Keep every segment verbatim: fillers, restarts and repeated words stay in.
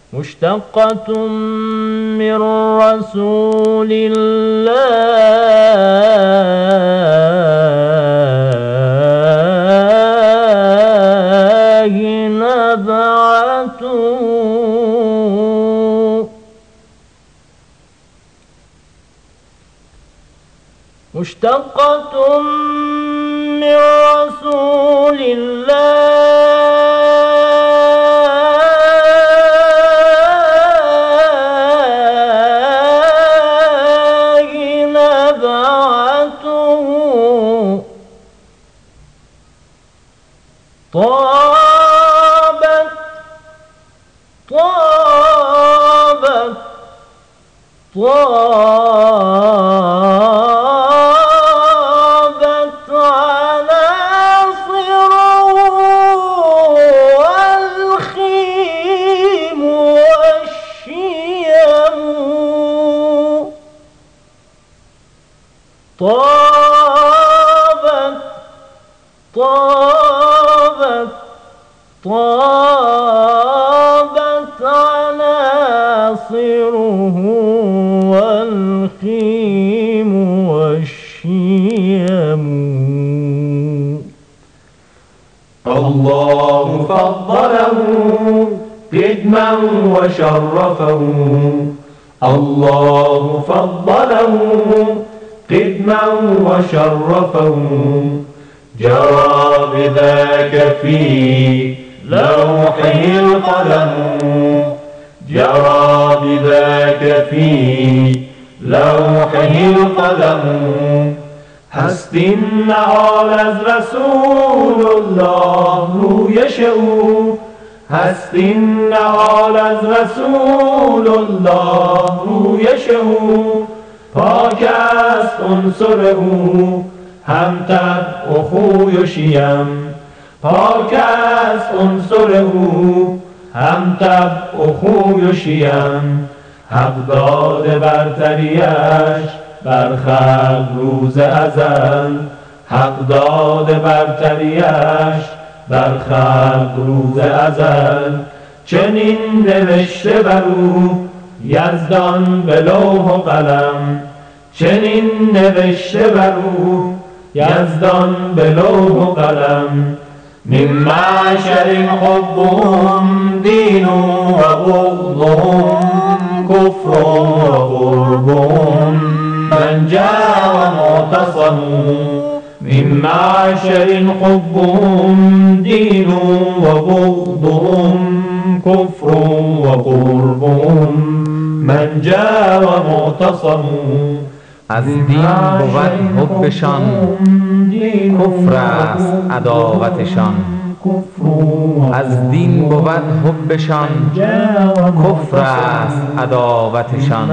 مشتقة من رسول الله نبعته مشتقة من رسول الله نبعته طابت طابت طابت عناصره والخيم والشيم طابت طابت طابت عناصره والخيم والشيم. الله فضله قدما وشرفه الله فضله قدما وشرفه جرى بذاك في لوحه القلم جرى بذاك في لوحه القلم هست حال از رسول الله رویش او هست حال از رسول الله رویش او پاک است عنصر او هم طبع و خوی و شیم پاک است عنصر او هم طبع و خوی و شیم حق داده برتریش بر خلق روز ازل حق داده برتریش بر خلق روز ازل چنین نوشته بر او یزدان به لوح و قلم چنین نوشته بر او یزدان به لوح و قلم من معشر حبهم دین و بغضهم کفر و قربهم من جاء و معتصم من معشر حبهم دین و بغضهم کفر و قربهم من جاء و معتصم. از دین بود حبشان کفر است عداوتشان از دین بود حبشان کفر است عداوتشان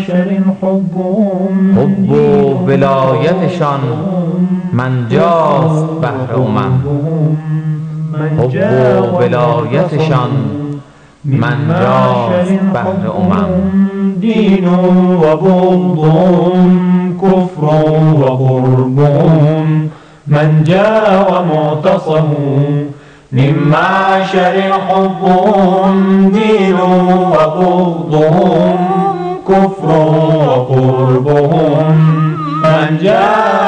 حب و ولایتشان منجاست بهر امم حب و ولایتشان منجاست بهر امم دین و بغضهم کفر و قربهم من جاء و معتصم من معشر حبهم دین و بغضهم کفر و قربهم من جاء